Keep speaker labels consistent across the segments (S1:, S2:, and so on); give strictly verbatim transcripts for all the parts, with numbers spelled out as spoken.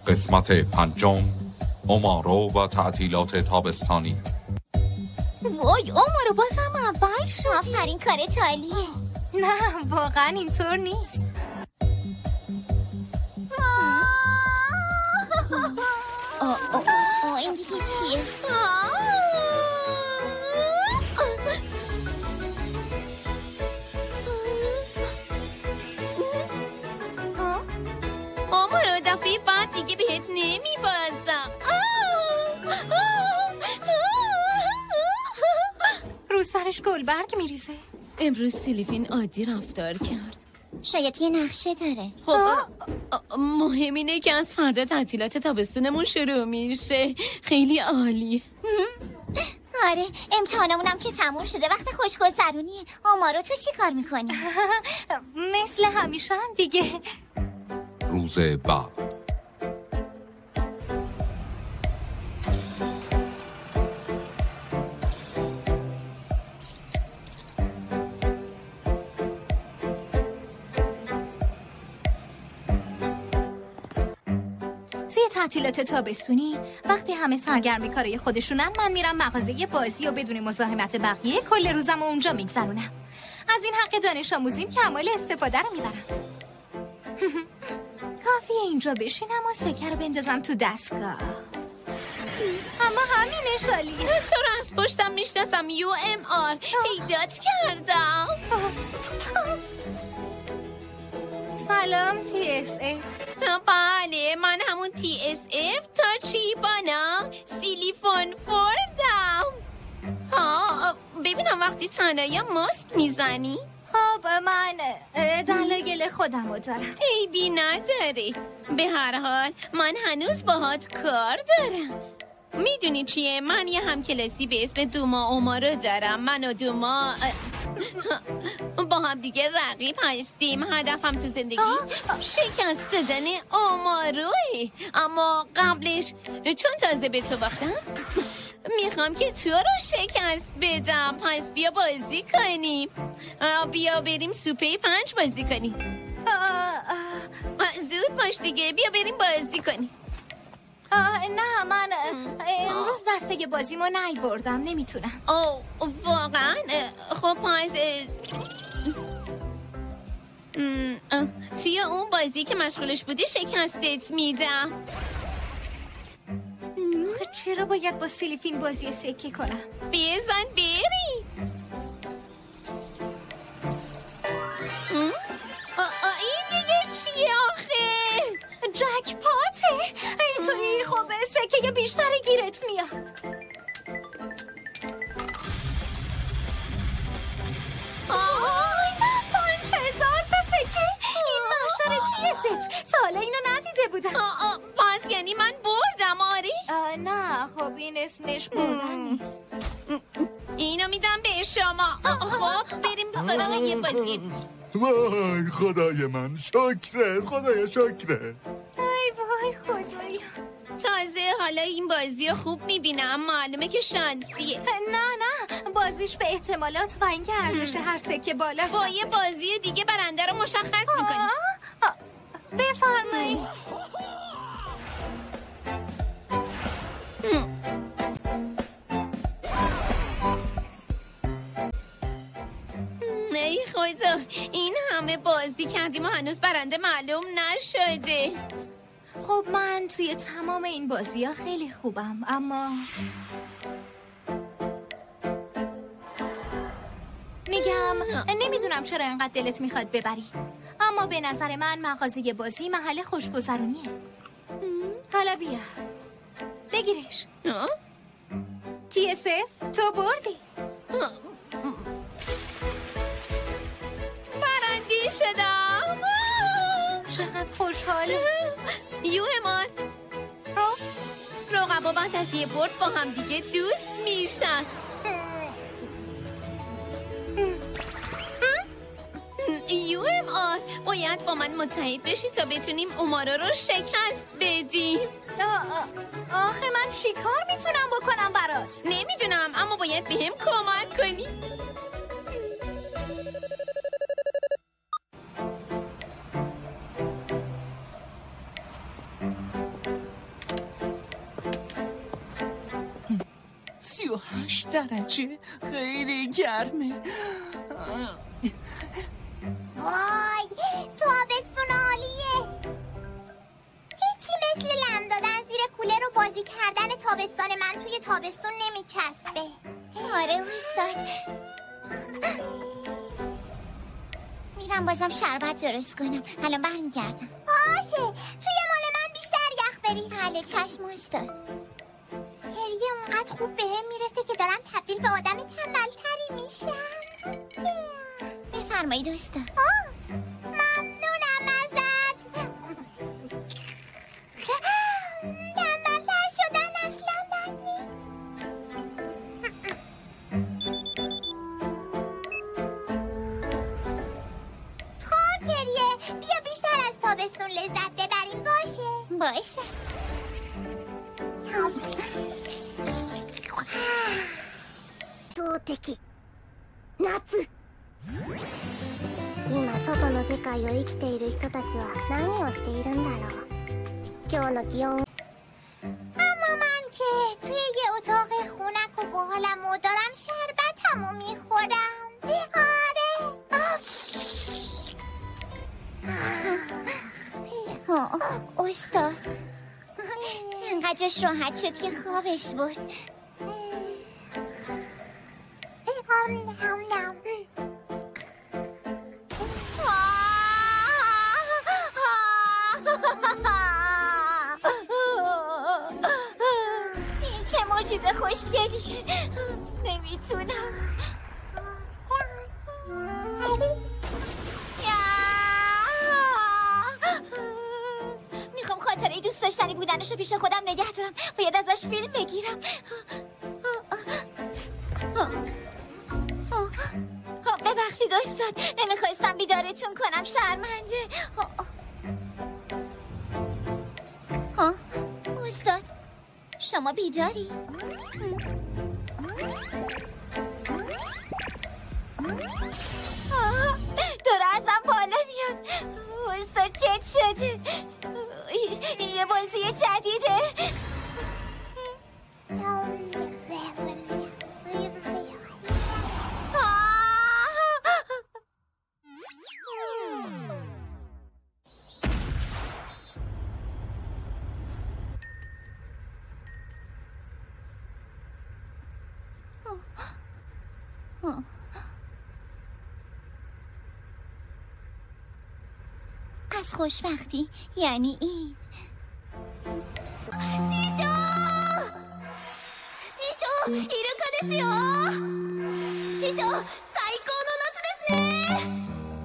S1: قسمت پنجم، اومارو و تعطیلات تابستانی.
S2: وای اومارو بازم اول شد.
S3: آفرین کارت عالیه.
S2: نه واقعا اینطور نیست.
S3: آه آه آه این دیگه چیه؟
S2: اومارو دفعه بعد دیگه بهت نمیبازم. رو سرش گلبرگ میریزه.
S4: امروز سیلیفین عادی رفتار کرد.
S3: شاید یه نقشه داره.
S4: خب مهم اینه که از فردا تعطیلات تابستونمون شروع میشه. خیلی عالیه.
S3: آره امتحانمونم که تموم شده. وقت خوشگذرونیه. اومارو تو چی کار میکنی؟
S2: مثل همیشه هم دیگه.
S1: روز بعد
S2: توی تعطیلات تابستونی وقتی همه سرگرم کارای خودشونن، من میرم مغازه بازی و بدون مزاحمت بقیه کل روزم اونجا میگذرونم. از این حق دانش آموزیم کمال استفاده رو میبرم. کافیه اینجا بشینم و سکه رو بندازم تو دستگاه. اما همینه شالیه.
S4: تو رو از پشتم میشناسم یو ام آر. پیدات کردم.
S2: سلام تی اس اف.
S4: بله من همون تی اس اف تا چی بانا سیلیفون فوردم. ها ببینم وقتی تنهایی ماسک میزنی.
S2: خب من دلایل خودم رو دارم.
S4: ای بی نداره. به هر حال من هنوز باهات کار دارم. میدونی چیه؟ من یه همکلاسی به اسم دوما اومارو دارم. من و دوما با هم دیگه رقیب هستیم. هدفم تو زندگی شکست دادن اوماروه. اما قبلش چون تازه به تو باختم میخوام که تو رو شکست بدم. پس بیا بازی کنیم. بیا بریم سوپه پنج بازی کنیم. زود باش دیگه. بیا بریم بازی کنیم.
S2: آه نه من امروز دسته بازیمو نیاوردم. نمیتونم.
S4: اوه واقعا؟ خب پس توی اون بازی که مشغولش بودی شکستت میدم.
S2: چرا باید با سیلیفین بازی سکه کنم؟
S4: بزن بری. این دیگه چیه آخه؟
S2: جک پاته. اینطوری خب سکه بیشتر گیرت میاد. آی پنج هزار تا سکه. این محشر تی اس اف. تا حالا اینو ندیده بودم.
S4: پس یعنی من بردم آری؟
S2: نه خب این اسمش بردن نیست.
S4: اینو میدم به شما. خب بریم سراغ یه بازی دیگه.
S5: وای خدای من شکره. خدای شکره.
S2: ای وای خدایا.
S4: تازه حالا این بازی خوب میبینم. معلومه که شانسیه.
S2: نه نه بازیش به احتمالات و اینکه ارزش هر سکه بالاست.
S4: با یه بازی دیگه برنده رو مشخص میکنی.
S2: بفرمایید.
S4: ای خدا این همه بازی کردیم و هنوز برنده معلوم نشده.
S2: خب من توی تمام این بازی ها خیلی خوبم اما میگم نمیدونم چرا اینقدر دلت میخواد ببری، اما به نظر من مغازه بازی محل خوشگذرونیه. حالا بیا بگیرش. تی اس اف تو بردی.
S4: برنده شدم.
S2: چقدر خوشحاله.
S4: یو امان رقبا بعد از یه برد با هم دیگه دوست میشن. یو ام آر باید با من متحد بشی تا بتونیم اومارو رو شکست بدیم.
S2: آخه من چی کار میتونم بکنم برات؟
S4: نمیدونم اما باید به هم کمک کنی.
S6: سی و هشت درجه خیلی گرمه.
S3: وای تابستون عالیه. هیچی مثل لم دادن زیر کولر و بازی کردن تابستان من توی تابستون نمیچسبه. آره استاد. میرم بازم شربت درست کنم. الان برمیگردم. باشه توی مال من بیشتر یخ بریز. بله چشم استاد. هریه اونقدر خوب به هم میرسه که دارم تبدیل به آدم تنبلتری میشم. بفرمایید استاد. ممنونم ازت. تنبلتر شدن اصلا بد نیست. خب هریه بیا بیشتر از تابستون لذت ببریم. باشه باشه.と敵夏。今外の世界を生きている人たちは何をしているんだろう。今日の気温。اما من که توی یه اتاق خونک و باحالم و دارم شربتمو میخورم. آره استاد اینقدرش راحت شد که خوابش برد. این چه موجود خوشگلیه. نمیتونم. میخوام خاطره دوست داشتنی بودنشو پیش خودم نگه دارم. باید ازش فیلم بگیرم. ببخشید استاد نمیخواستم بیدارتون کنم. شرمنده. ها استاد شما بیداری؟ داره ازم بالا میاد. استاد چت شده. یه بازی جدیده. از خوشبختی یعنی این. سیشو سیشو ایرکا دسوよ師匠最高の夏ですね。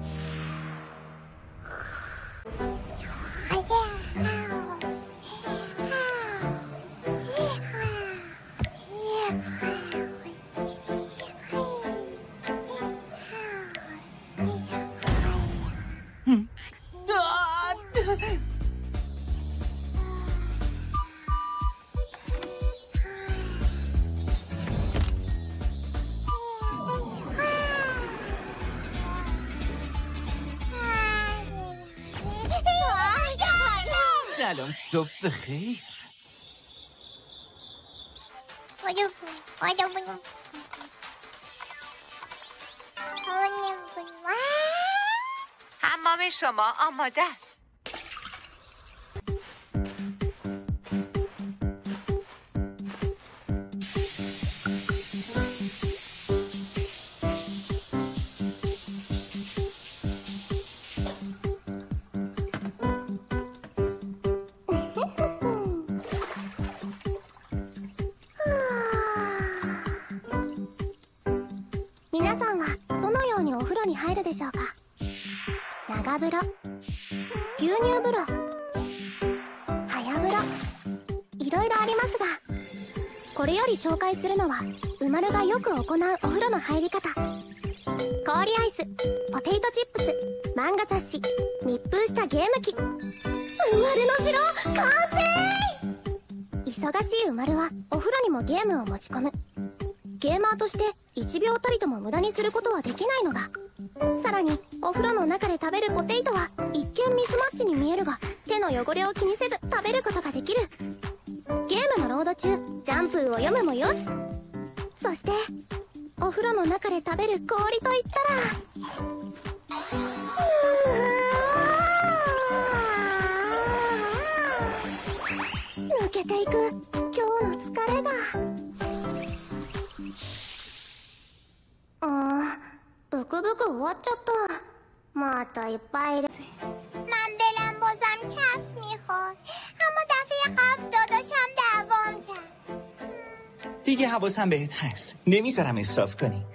S6: سلام صبح بخیر.
S7: حمام شما آماده است.
S3: 皆さんはどのようにお風呂に入るでしょうか。長風呂、牛乳風呂、早風呂、いろいろありますが、これより紹介するのはうまるがよく行うお風呂の入り方。氷アイス、ポテイトチップス、漫画雑誌、密封したゲーム機。うまるの城完成。忙しいうまるはお風呂にもゲームを持ち込む。ゲーマーとしていちびょうたりとも無駄にすることはできないのだ。さらにお風呂の中で食べるポテイトは一見ミスマッチに見えるが、手の汚れを気にせず食べることができる。ゲームのロード中ジャンプを読むもよし、 そしてお風呂の中で食べる氷といったら抜けていく今日の疲れが。あーブクブク終わっちゃった。またいっぱいいる。
S8: من دلم بازم کف میخواد اما دفعه قبل داداشم دعوام کرد.
S6: دیگه حواسم بهت هست، نمیذارم اصراف کنی.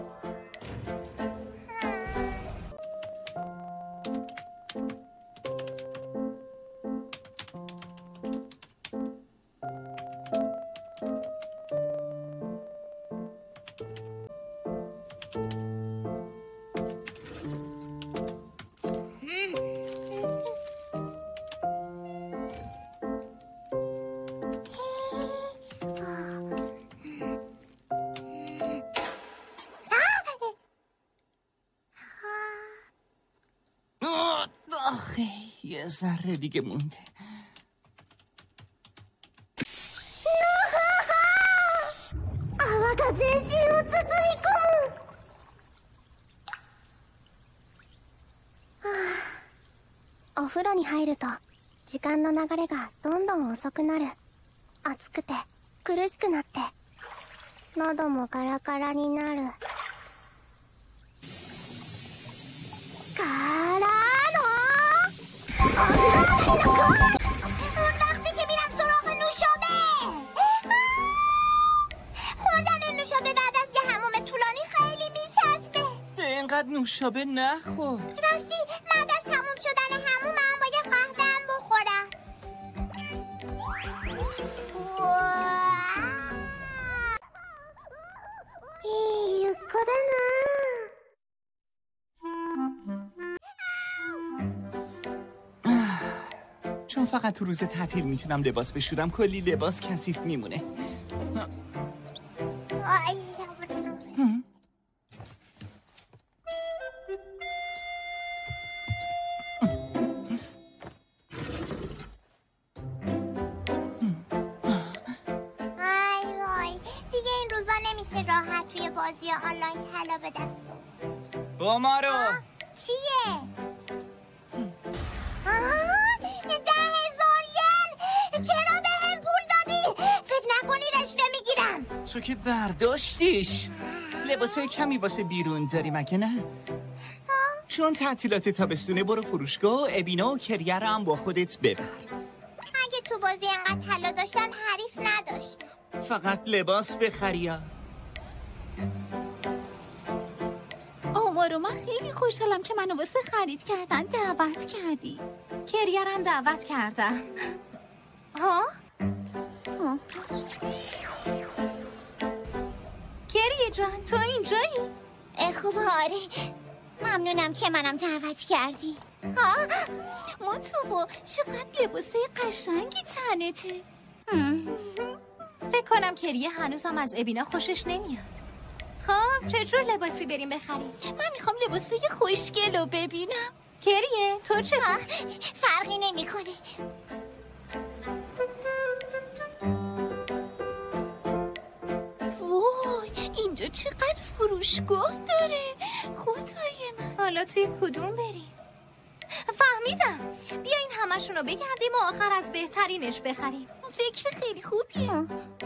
S6: آخه یه ذره دیگه مونده.
S3: お風呂に入ると時間の流れがどんどん遅くなる。暑くて苦しくなって喉もカラカラになるからのお風呂上がりのコール。
S8: اون وقتی که میرم سراغ نوشابه. خوردن نوشابه بعد از یه حموم طولانی خیلی میچسبه.
S6: اینقدر نوشابه نخور.
S8: راستی بعد از تموم شدن حموم هم باید قهوه هم بخورم.
S3: いいゆっこだな。
S6: چون فقط تو روز تعطیل میتونم لباس بشورم کلی لباس کثیف میمونه.
S8: راحت توی بازی آنلاین طلا به دست
S6: اومارو
S8: چیه؟ ده هزار ین چرا به هم پول دادی؟ فکر نکنی رشوه میگیرم.
S6: تو که برداشتیش. لباسای کمی واسه بیرون داری مگه نه؟ چون تعطیلات تابستونه برو فروشگاه و ابینا و کریه رو هم با خودت ببر.
S8: اگه تو بازی انقدر طلا داشتم حریف نداشتم.
S6: فقط لباس بخریا.
S2: آوارو من خیلی خوشحالم که منو واسه خرید کردن دعوت کردی. کریرم دعوت کردم. ها؟ ها؟ کریه جان تو اینجایی؟
S8: خوب آره ممنونم که منم دعوت کردی.
S2: ها؟ مطوبا چقدر لباسه قشنگی تنته. فکر کنم کریه هنوزم از ابینا خوشش نمیاد. خب چجور لباسی بریم بخریم؟
S4: من میخوام لباسه خوشگل رو ببینم.
S2: کریه تو چه
S8: فرقی نمی کنه.
S4: وای اینجا چقدر فروشگاه داره. خدای من
S2: حالا توی کدوم بریم؟ فهمیدم بیاین همشون رو بگردیم و آخر از بهترینش بخریم.
S4: فکر خیلی خوبیه.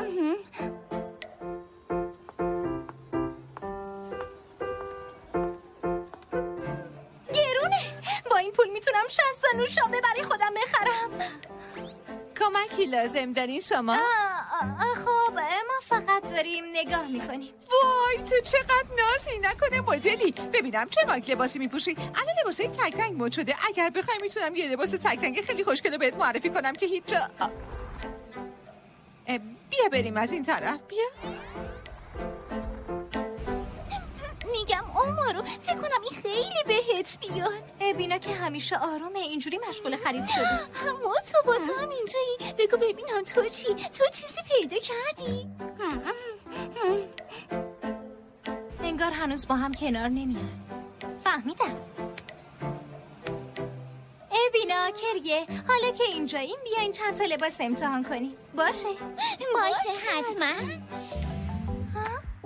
S2: با این پول میتونم شصت تا نوشابه برای خودم بخرم.
S7: کمکی لازم دارین شما؟
S2: آه آه خب ما فقط داریم نگاه میکنیم.
S7: وای تو چقدر نازی نکنه مدلی. ببینم چه مارک لباسی میپوشی؟ الان لباسای تک رنگ مد شده. اگر بخوای میتونم یه لباس تک رنگ خیلی خوشگل بهت معرفی کنم که هیچ جا. بیا بریم از این طرف. بیا.
S4: میگم اومارو فکر کنم این خیلی بهت بیاد.
S2: ابینا که همیشه آرومه اینجوری مشغول خرید شده.
S4: ما تو با تو هم اینجایی. بگو ببینم تو چی؟ تو چیزی پیدا کردی؟
S2: انگار هنوز با هم کنار نمیاد. فهمیدم. ابینا کریه حالا که اینجاییم بیاین چند تا لباس امتحان کنیم. باشه؟
S8: باشه حتما.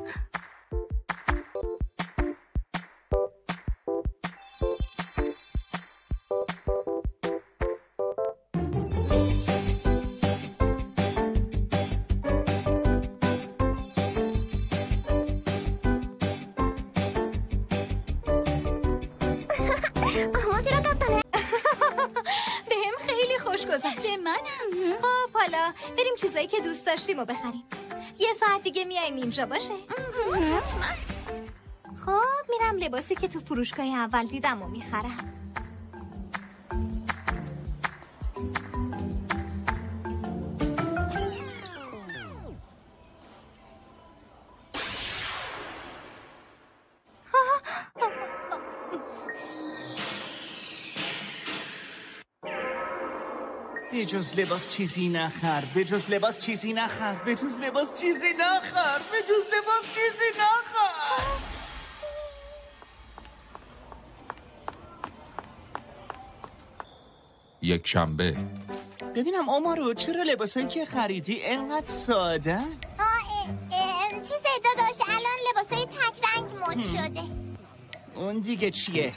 S3: 面白かったね
S2: بهم خیلی خوش گذشت.
S4: به منم.
S2: خب حالا بریم چیزایی که دوست داشتیم رو بخریم. یه ساعت دیگه میایم اینجا باشه.
S4: حتما.
S2: خب میرم لباسی که تو فروشگاه اول دیدم و میخرم.
S6: به جز لباس چیزی نخر، به جز لباس چیزی نخر، به جز لباس چیزی نخر، به جز لباس چیزی نخر.
S1: یک شنبه.
S6: ببینم آمارو چرا لباسایی که خریدی اینقدر ساده؟
S8: آه چیز داداش الان لباسای تک رنگ مد شده.
S6: اون دیگه چیه؟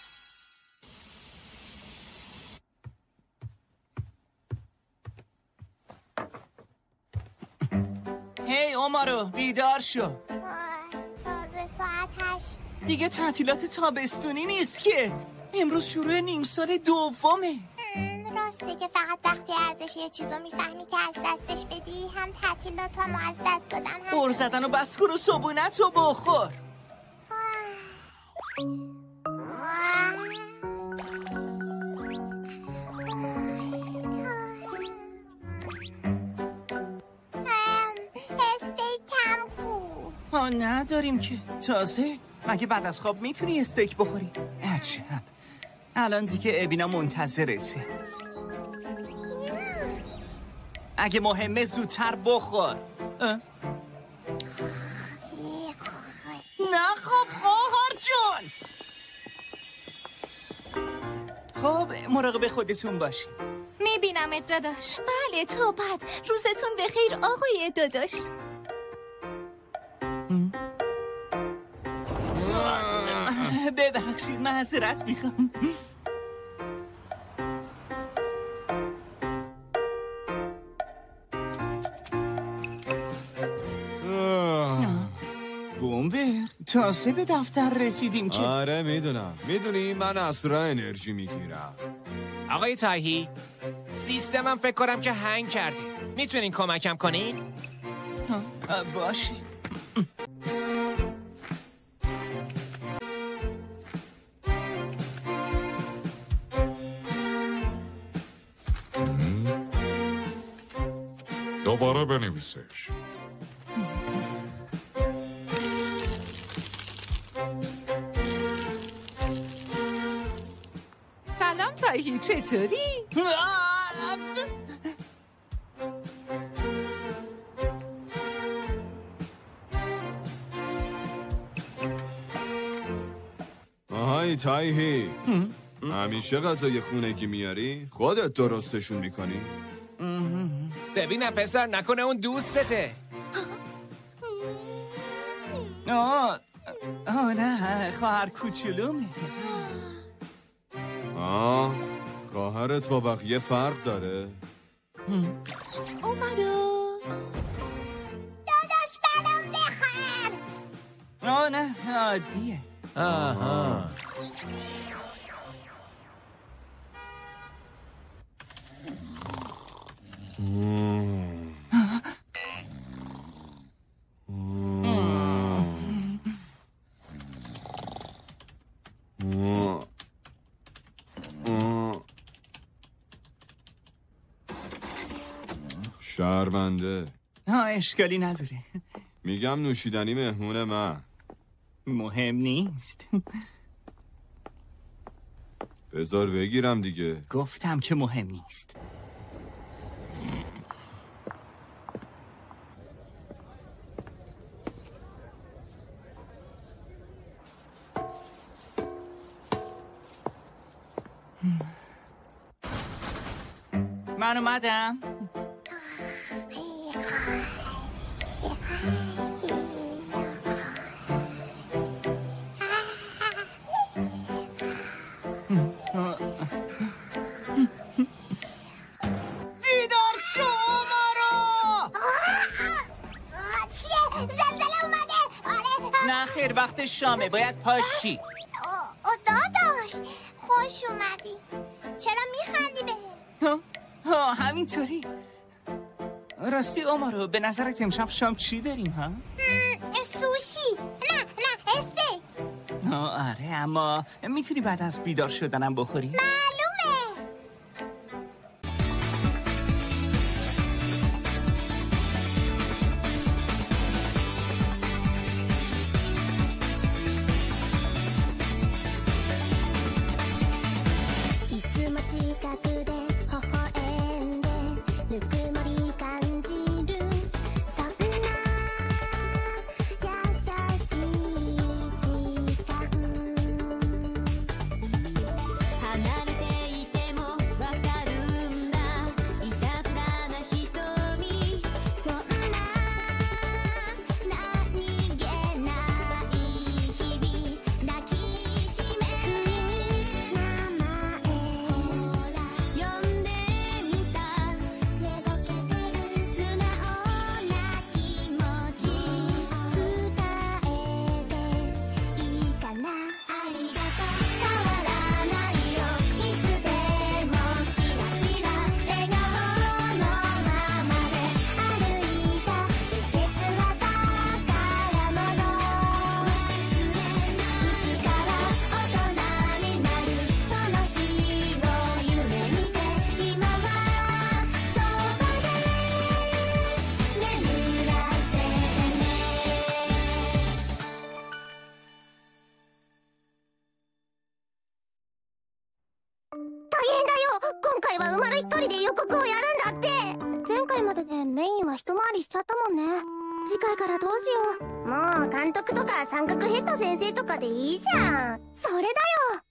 S6: هی آمارو بیدار شو.
S8: تازه ساعت هشت.
S6: دیگه تعطیلات تابستونی نیست که. امروز شروع نیم سال دومه.
S8: راسته که فقط وقتی ارزش یه چیزو میفهمی که از دستش بدی. هم تعطیلات هم از دست دادم هم
S6: بر زدن و بس کن و صبونت رو بخور.
S8: استیکم کو.
S6: ها نداریم که. تازه مگه بعد از خواب میتونی استیک بخوری؟ عجب. الان دیگه ابینا منتظرته. اگه مهمه زودتر بخور. نه خب خواهر جون. خب مراقب خودتون باشی.
S2: میبینم داداش.
S4: بله تا بعد. روزتون بخیر آقای داداش.
S6: ببخشید معذرت میخوام. بومبر تازه به دفتر رسیدیم که
S9: آره میدونم. میدونی من اسرع انرژی میگیرم.
S10: آقای تایهی سیستمم فکر کنم که هنگ کردی. میتونین کمکم کنین؟
S6: باشه.
S1: دوباره بنویسش.
S7: سلام تایهی چطوری؟
S9: آهای تایهی همیشه غذای خونگی میاری؟ خودت درستشون میکنی؟
S10: ببینم پسر نکنه اون دوستته.
S6: آه آه نه خواهر کوچولومه.
S9: آه خواهرت با بقیه فرق داره؟
S4: اومدو
S8: داداش برام بخر.
S6: آه نه عادیه.
S10: آها
S9: شرمنده.
S6: ها اشکالی نداره.
S9: میگم نوشیدنی مهمون من.
S6: مهم نیست.
S9: بذار بگیرم دیگه.
S6: گفتم که مهم نیست. من اومدم. بیدار شو مرا.
S8: چیه؟ زلزله اومده؟ آره.
S6: نه خیر وقت شامه باید پاشی.
S8: داداش خوش
S6: ها ها همینطوری. راستی اومارو به نظرت امشب شام چی داریم ها؟
S8: سوشی. نه نه استیک.
S6: ها آره، اما میتونی بعد از بیدار شدنم بخوری؟
S8: معلومه.今回は馬る一人で予告をやるんだって。前回まででメインは一回りしちゃったもんね。次回からどうしよう。もう監督とか三角ヘッド先生とかでいいじゃん。それだよ。